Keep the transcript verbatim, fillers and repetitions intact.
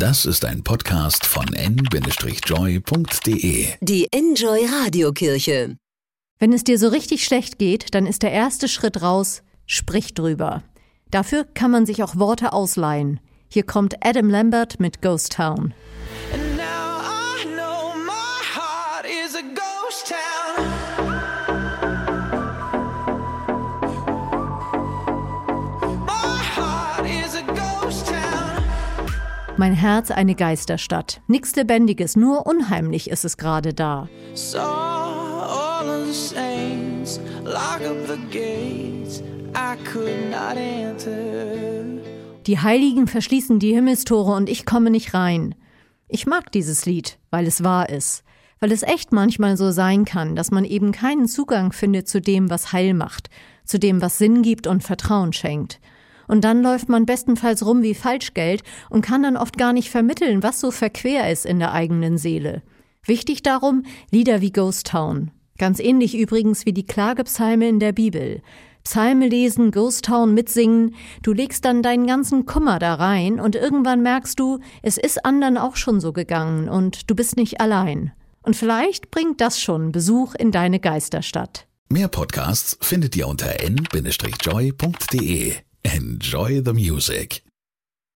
Das ist ein Podcast von en Bindestrich joy punkt de. Die Enjoy Radiokirche. Wenn es dir so richtig schlecht geht, dann ist der erste Schritt raus, sprich drüber. Dafür kann man sich auch Worte ausleihen. Hier kommt Adam Lambert mit Ghost Town. And now I know my heart is a ghost town. My heart is a ghost town. Mein Herz eine Geisterstadt. Nichts Lebendiges, nur unheimlich ist es gerade da. Saw all of the saints lock up the gates. I could not enter. Die Heiligen verschließen die Himmelstore und ich komme nicht rein. Ich mag dieses Lied, weil es wahr ist. Weil es echt manchmal so sein kann, dass man eben keinen Zugang findet zu dem, was Heil macht, zu dem, was Sinn gibt und Vertrauen schenkt. Und dann läuft man bestenfalls rum wie Falschgeld und kann dann oft gar nicht vermitteln, was so verquer ist in der eigenen Seele. Wichtig darum, Lieder wie Ghost Town. Ganz ähnlich übrigens wie die Klagepsalme in der Bibel. Psalme lesen, Ghost Town mitsingen, du legst dann deinen ganzen Kummer da rein und irgendwann merkst du, es ist anderen auch schon so gegangen und du bist nicht allein. Und vielleicht bringt das schon Besuch in deine Geisterstadt. Mehr Podcasts findet ihr unter en Bindestrich joy punkt de. Enjoy the music.